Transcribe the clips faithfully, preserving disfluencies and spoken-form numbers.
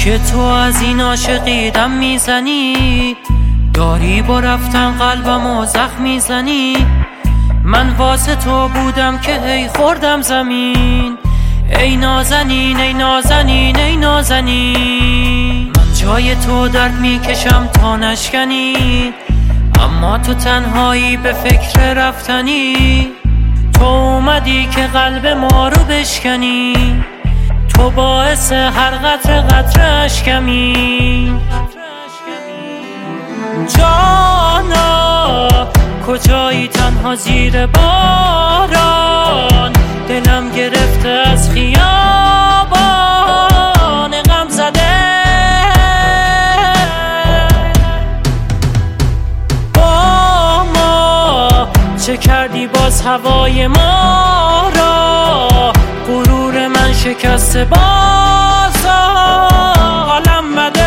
که تو از این عاشقی دم میزنی، داری با رفتن قلبمو زخم میزنی. من واسه تو بودم که هی خوردم زمین، ای نازنین ای نازنین ای نازنین. من جای تو درد میکشم تا نشکنی، اما تو تنهایی به فکر رفتنی. تو اومدی که قلب ما رو بشکنی، تو باعث هر قطره قطره اشکمی. جانا کجایی تنها زیر باران، دلم گرفته از خیابان غم زده. با ما چه کردی باز هوای ما را، غرور من شکسته باز حالم بده.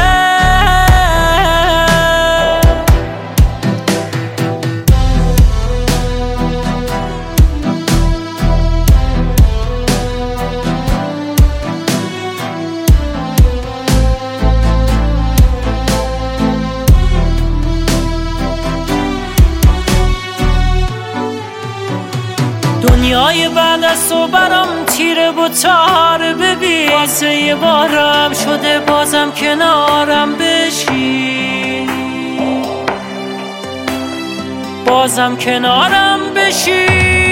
دنیای بعد از تو برام تیره و تار، ببین واسه یه بارم شده بازم کنارم بشی، بازم کنارم بشی.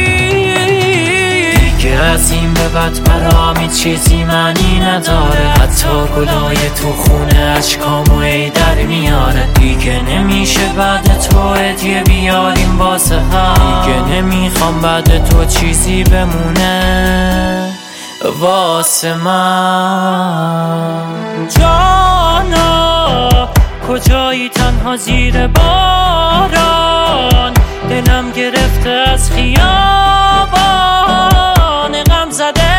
دیگه از این به بعد برام هیچ چیزی معنی نداره، حتی گلای تو خونه اشکامو ای در میاره. دیگه نمیشه بعد تو هدیه بیاریم واسه هم، دیگه نمیخوام بعد تو چیزی بمونه واسه من. جانا کجایی تنها زیر باران، دلم گرفته از خیابان غم زده.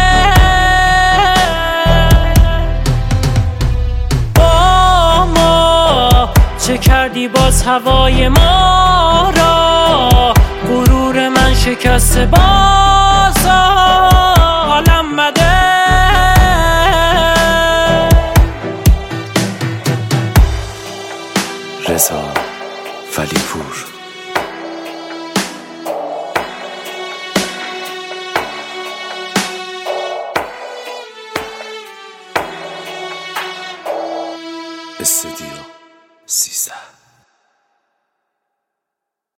با ما چه کردی باز هوای ما را، غرور من شکسته باز حالم بده. رضا ولیپور. استودیو سیزده.